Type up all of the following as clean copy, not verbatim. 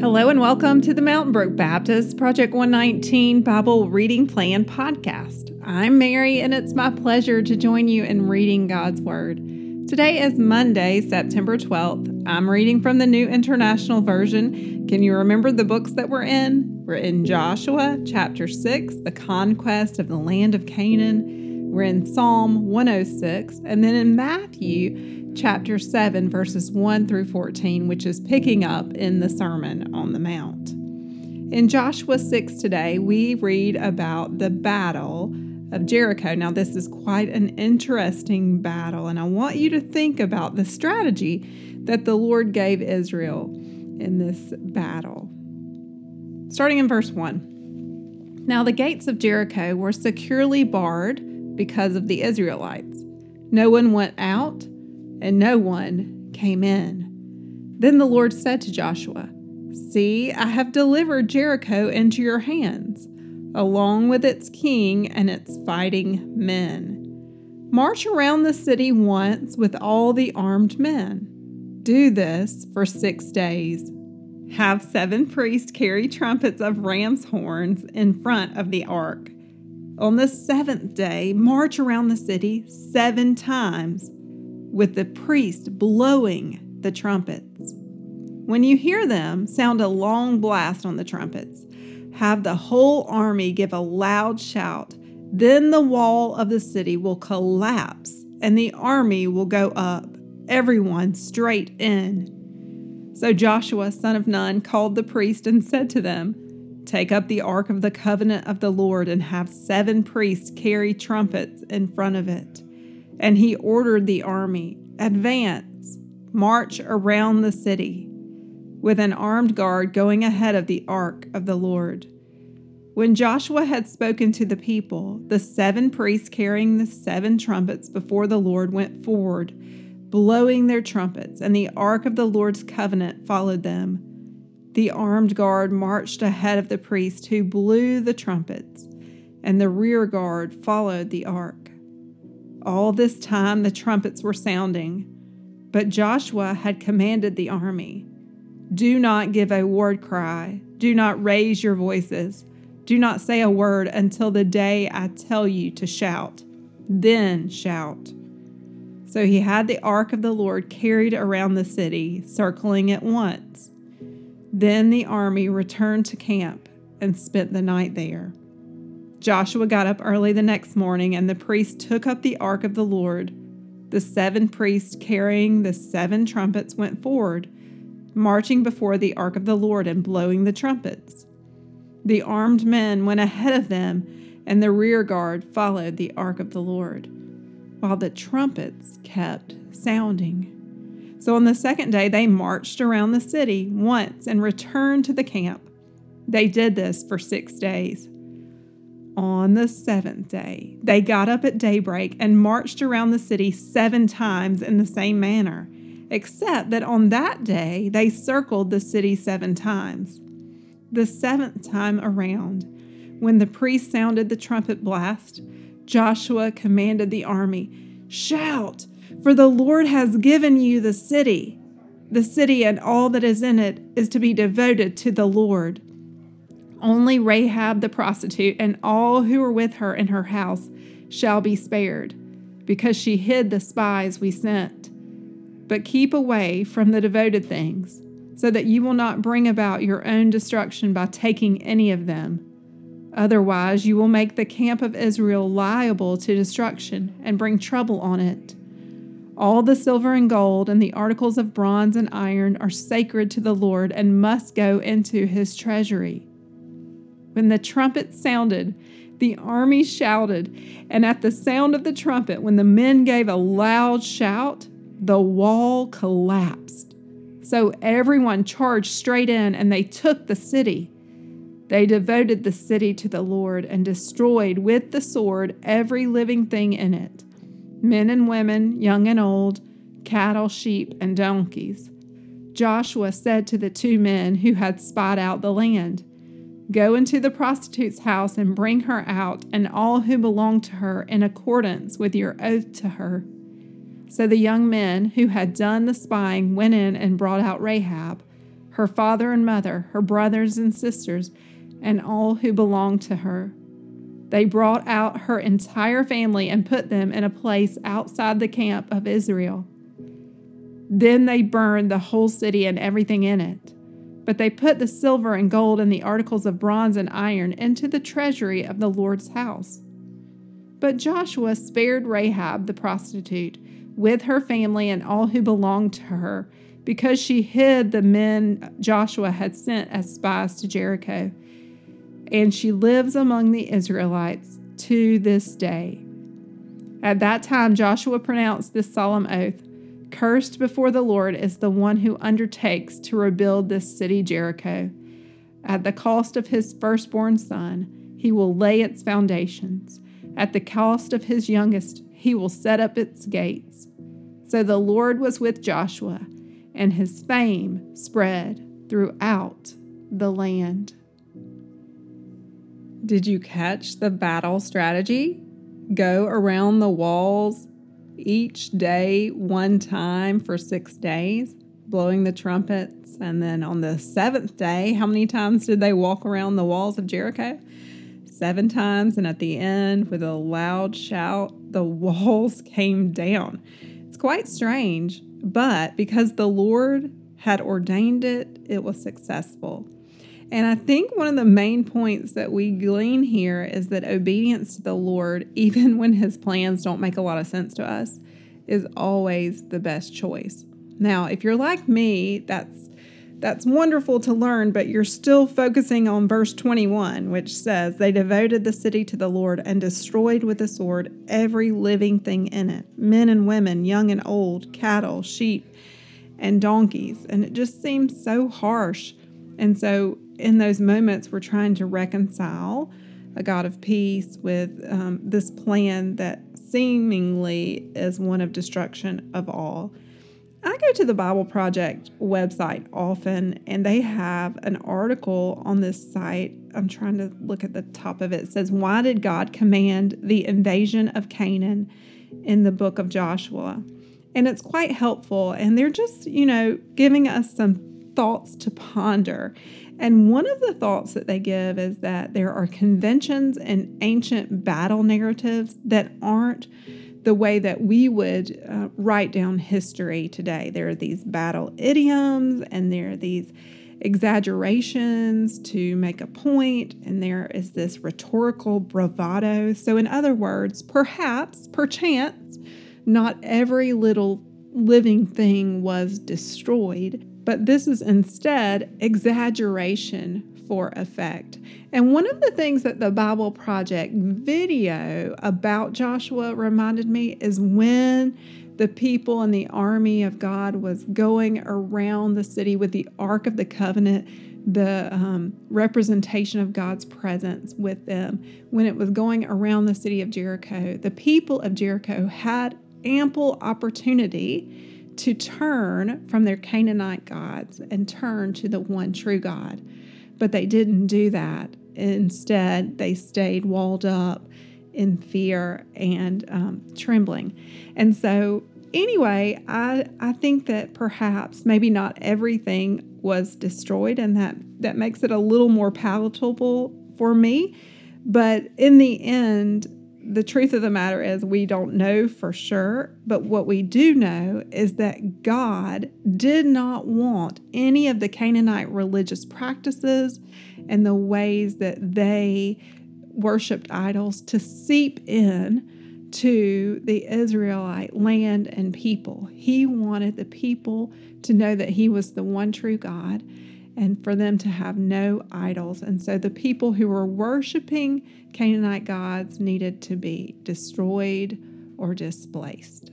Hello and welcome to the Mountain Brook Baptist Project 119 Bible Reading Plan podcast. I'm Mary and it's my pleasure to join you in reading God's Word. Today is Monday, September 12th. I'm reading from the New International Version. Can you remember the books that we're in? We're in Joshua chapter 6, the conquest of the land of Canaan. We're in Psalm 106, and then in Matthew chapter 7, verses 1 through 14, which is picking up in the Sermon on the Mount. In Joshua 6 today, we read about the battle of Jericho. Now, this is quite an interesting battle, and I want you to think about the strategy that the Lord gave Israel in this battle. Starting in verse 1. Now, the gates of Jericho were securely barred because of the Israelites. No one went out, and no one came in. Then the Lord said to Joshua, "See, I have delivered Jericho into your hands, along with its king and its fighting men. March around the city once with all the armed men. Do this for 6 days. Have 7 priests carry trumpets of ram's horns in front of the ark. On the 7th day, march around the city 7 times, with the priest blowing the trumpets. When you hear them, sound a long blast on the trumpets. Have the whole army give a loud shout. Then the wall of the city will collapse, and the army will go up, everyone straight in." So Joshua, son of Nun, called the priest and said to them, "Take up the ark of the covenant of the Lord and have 7 priests carry trumpets in front of it." And he ordered the army, "Advance, march around the city," with an armed guard going ahead of the ark of the Lord. When Joshua had spoken to the people, the 7 priests carrying the 7 trumpets before the Lord went forward, blowing their trumpets, and the ark of the Lord's covenant followed them. The armed guard marched ahead of the priest who blew the trumpets, and the rear guard followed the ark. All this time the trumpets were sounding, but Joshua had commanded the army, "Do not give a war cry. Do not raise your voices. Do not say a word until the day I tell you to shout. Then shout." So he had the ark of the Lord carried around the city, circling it once. Then the army returned to camp and spent the night there. Joshua got up early the next morning, and the priests took up the ark of the Lord. The 7 priests carrying the 7 trumpets went forward, marching before the ark of the Lord and blowing the trumpets. The armed men went ahead of them, and the rear guard followed the ark of the Lord, while the trumpets kept sounding. So on the 2nd day, they marched around the city once and returned to the camp. They did this for 6 days. On the 7th day, they got up at daybreak and marched around the city 7 times in the same manner, except that on that day they circled the city 7 times. The 7th time around, when the priest sounded the trumpet blast, Joshua commanded the army, "Shout, for the Lord has given you the city. The city and all that is in it is to be devoted to the Lord. Only Rahab the prostitute and all who were with her in her house shall be spared, because she hid the spies we sent. But keep away from the devoted things, so that you will not bring about your own destruction by taking any of them. Otherwise, you will make the camp of Israel liable to destruction and bring trouble on it. All the silver and gold and the articles of bronze and iron are sacred to the Lord and must go into his treasury." When the trumpet sounded, the army shouted, and at the sound of the trumpet, when the men gave a loud shout, the wall collapsed. So everyone charged straight in, and they took the city. They devoted the city to the Lord and destroyed with the sword every living thing in it, men and women, young and old, cattle, sheep, and donkeys. Joshua said to the 2 men who had spied out the land, "Go into the prostitute's house and bring her out and all who belong to her in accordance with your oath to her." So the young men who had done the spying went in and brought out Rahab, her father and mother, her brothers and sisters, and all who belonged to her. They brought out her entire family and put them in a place outside the camp of Israel. Then they burned the whole city and everything in it. But they put the silver and gold and the articles of bronze and iron into the treasury of the Lord's house. But Joshua spared Rahab the prostitute with her family and all who belonged to her, because she hid the men Joshua had sent as spies to Jericho. And she lives among the Israelites to this day. At that time, Joshua pronounced this solemn oath: "Cursed before the Lord is the one who undertakes to rebuild this city Jericho. At the cost of his firstborn son, he will lay its foundations. At the cost of his youngest, he will set up its gates." So the Lord was with Joshua, and his fame spread throughout the land. Did you catch the battle strategy? Go around the walls each day one time for 6 days, blowing the trumpets. And then on the 7th day, how many times did they walk around the walls of Jericho? 7 times. And at the end, with a loud shout, the walls came down. It's quite strange, but because the Lord had ordained it, it was successful. And I think one of the main points that we glean here is that obedience to the Lord, even when his plans don't make a lot of sense to us, is always the best choice. Now, if you're like me, that's wonderful to learn, but you're still focusing on verse 21, which says, "They devoted the city to the Lord and destroyed with the sword every living thing in it, men and women, young and old, cattle, sheep, and donkeys." And it just seems so harsh. And so in those moments, we're trying to reconcile a God of peace with this plan that seemingly is one of destruction of all. I go to the Bible Project website often, and they have an article on this site. I'm trying to look at the top of it. It says, "Why did God command the invasion of Canaan in the book of Joshua?" And it's quite helpful. And they're just, giving us some thoughts to ponder. And one of the thoughts that they give is that there are conventions and ancient battle narratives that aren't the way that we would write down history today. There are these battle idioms, and there are these exaggerations to make a point, and there is this rhetorical bravado. So in other words, perchance, not every little living thing was destroyed, but this is instead exaggeration for effect. And one of the things that the Bible Project video about Joshua reminded me is when the people and the army of God was going around the city with the Ark of the Covenant, the representation of God's presence with them. When it was going around the city of Jericho, the people of Jericho had ample opportunity to turn from their Canaanite gods and turn to the one true God. But they didn't do that. Instead, they stayed walled up in fear and trembling. And so anyway, I think that perhaps maybe not everything was destroyed, and that makes it a little more palatable for me. But in the end, the truth of the matter is we don't know for sure, but what we do know is that God did not want any of the Canaanite religious practices and the ways that they worshiped idols to seep in to the Israelite land and people. He wanted the people to know that he was the one true God, and for them to have no idols. And so the people who were worshiping Canaanite gods needed to be destroyed or displaced.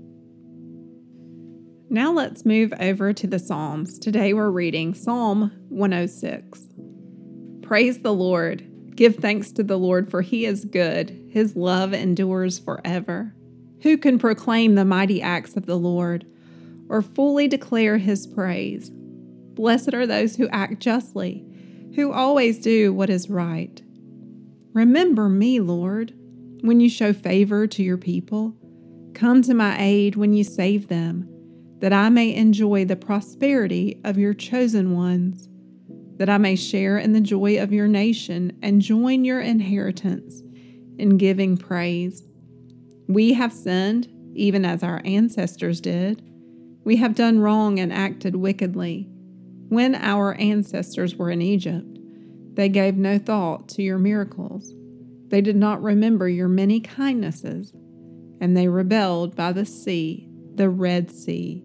Now let's move over to the Psalms. Today we're reading Psalm 106. Praise the Lord. Give thanks to the Lord, for he is good. His love endures forever. Who can proclaim the mighty acts of the Lord, or fully declare his praise? Blessed are those who act justly, who always do what is right. Remember me, Lord, when you show favor to your people. Come to my aid when you save them. that I may enjoy the prosperity of your chosen ones, that I may share in the joy of your nation and join your inheritance in giving praise. We have sinned, even as our ancestors did. We have done wrong and acted wickedly. When our ancestors were in Egypt, they gave no thought to your miracles. They did not remember your many kindnesses, and they rebelled by the sea, the Red Sea.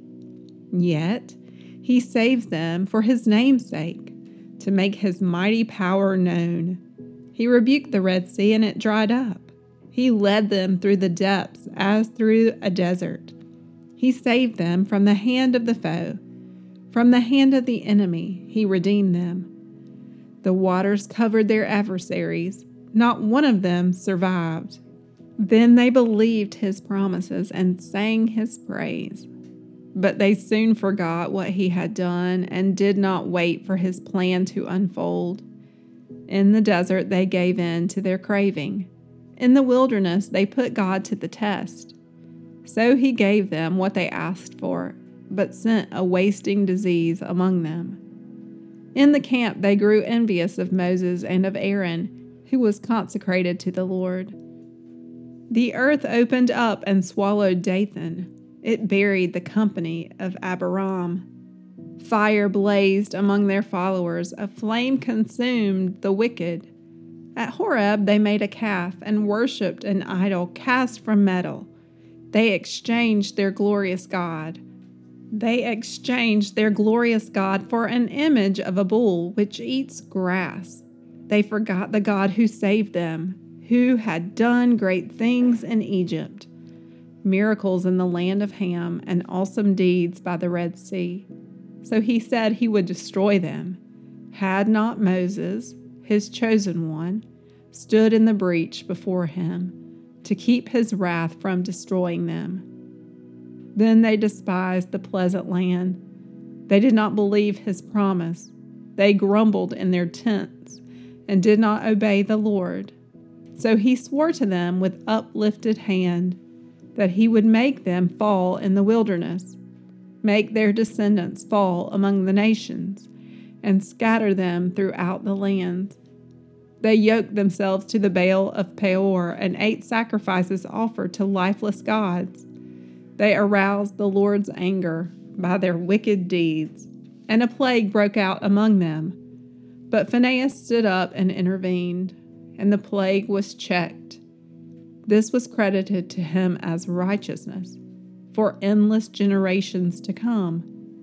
Yet he saves them for his name's sake, to make his mighty power known. He rebuked the Red Sea, and it dried up. He led them through the depths as through a desert. He saved them from the hand of the foe. From the hand of the enemy he redeemed them. The waters covered their adversaries. Not one of them survived. Then they believed his promises and sang his praise. But they soon forgot what he had done and did not wait for his plan to unfold. In the desert they gave in to their craving. In the wilderness they put God to the test. So he gave them what they asked for, but sent a wasting disease among them. In the camp they grew envious of Moses and of Aaron, who was consecrated to the Lord. The earth opened up and swallowed Dathan. It buried the company of Abiram. Fire blazed among their followers. A flame consumed the wicked. At Horeb they made a calf and worshipped an idol cast from metal. They exchanged their glorious God. They exchanged their glorious God for an image of a bull which eats grass. They forgot the God who saved them, who had done great things in Egypt, miracles in the land of Ham, and awesome deeds by the Red Sea. So he said he would destroy them. Had not Moses, his chosen one, stood in the breach before him to keep his wrath from destroying them. Then they despised the pleasant land. They did not believe his promise. They grumbled in their tents and did not obey the Lord. So he swore to them with uplifted hand that he would make them fall in the wilderness, make their descendants fall among the nations, and scatter them throughout the lands. They yoked themselves to the Baal of Peor and ate sacrifices offered to lifeless gods. They aroused the Lord's anger by their wicked deeds, and a plague broke out among them. But Phinehas stood up and intervened, and the plague was checked. This was credited to him as righteousness for endless generations to come.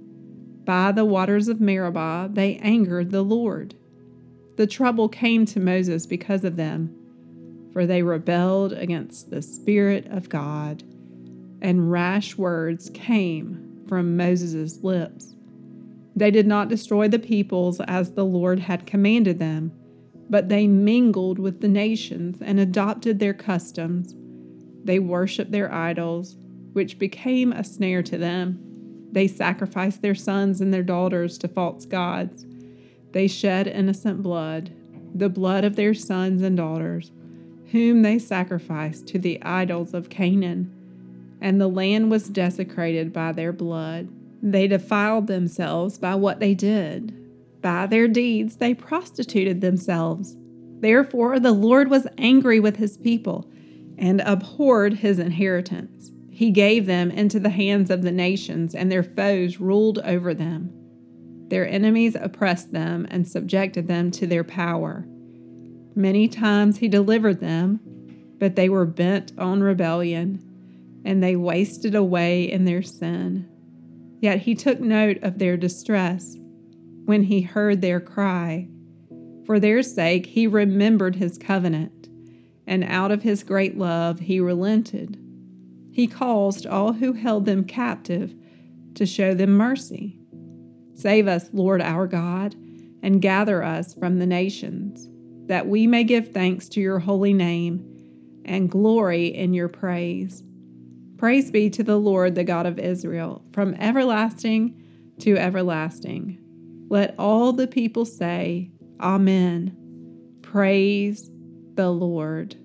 By the waters of Meribah they angered the Lord. The trouble came to Moses because of them, for they rebelled against the Spirit of God, and rash words came from Moses' lips. They did not destroy the peoples as the Lord had commanded them, but they mingled with the nations and adopted their customs. They worshiped their idols, which became a snare to them. They sacrificed their sons and their daughters to false gods. They shed innocent blood, the blood of their sons and daughters, whom they sacrificed to the idols of Canaan, and the land was desecrated by their blood. They defiled themselves by what they did. By their deeds they prostituted themselves. Therefore the Lord was angry with his people and abhorred his inheritance. He gave them into the hands of the nations, and their foes ruled over them. Their enemies oppressed them and subjected them to their power. Many times he delivered them, but they were bent on rebellion, and they wasted away in their sin. Yet he took note of their distress when he heard their cry. For their sake he remembered his covenant, and out of his great love he relented. He caused all who held them captive to show them mercy. Save us, Lord our God, and gather us from the nations, that we may give thanks to your holy name and glory in your praise. Praise be to the Lord, the God of Israel, from everlasting to everlasting. Let all the people say, Amen. Praise the Lord.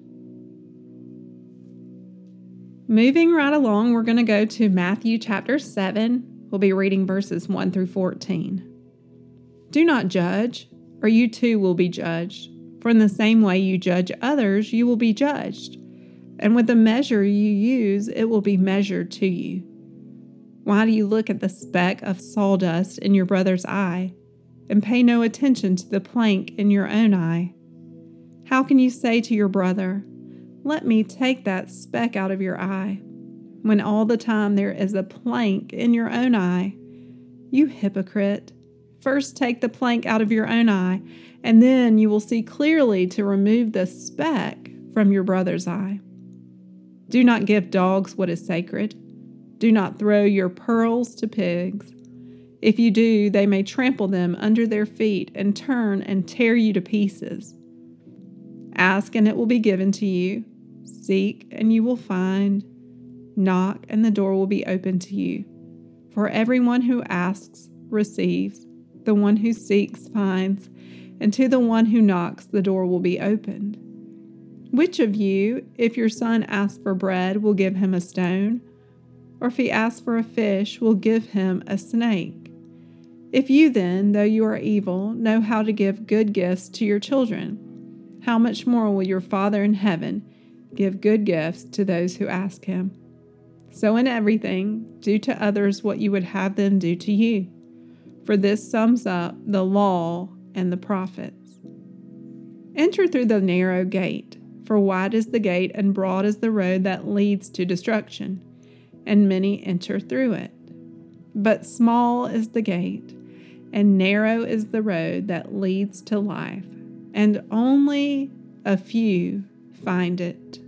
Moving right along, we're going to go to Matthew chapter 7, We'll be reading verses 1 through 14. Do not judge, or you too will be judged. For in the same way you judge others, you will be judged. And with the measure you use, it will be measured to you. Why do you look at the speck of sawdust in your brother's eye, and pay no attention to the plank in your own eye? How can you say to your brother, "Let me take that speck out of your eye," when all the time there is a plank in your own eye? You hypocrite! First take the plank out of your own eye, and then you will see clearly to remove the speck from your brother's eye. Do not give dogs what is sacred. Do not throw your pearls to pigs. If you do, they may trample them under their feet and turn and tear you to pieces. Ask, and it will be given to you. Seek, and you will find. Knock, and the door will be opened to you. For everyone who asks receives. The one who seeks finds, and to the one who knocks the door will be opened. Which of you, if your son asks for bread, will give him a stone? Or if he asks for a fish, will give him a snake? If you then, though you are evil, know how to give good gifts to your children, how much more will your Father in heaven give good gifts to those who ask him? So in everything, do to others what you would have them do to you. For this sums up the law and the prophets. Enter through the narrow gate, for wide is the gate and broad is the road that leads to destruction, and many enter through it. But small is the gate, and narrow is the road that leads to life, and only a few find it.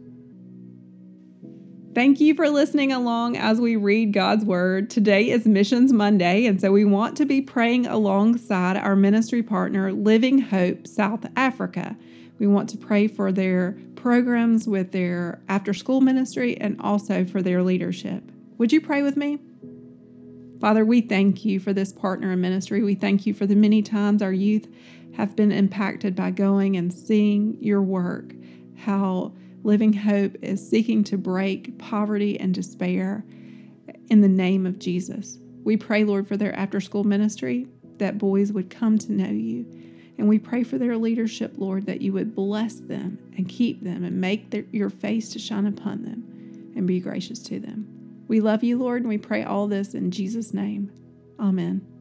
Thank you for listening along as we read God's Word. Today is Missions Monday, and so we want to be praying alongside our ministry partner, Living Hope South Africa. We want to pray for their programs with their after-school ministry and also for their leadership. Would you pray with me? Father, we thank you for this partner in ministry. We thank you for the many times our youth have been impacted by going and seeing your work, how Living Hope is seeking to break poverty and despair in the name of Jesus. We pray, Lord, for their after-school ministry, that boys would come to know you. And we pray for their leadership, Lord, that you would bless them and keep them and make your face to shine upon them and be gracious to them. We love you, Lord, and we pray all this in Jesus' name. Amen.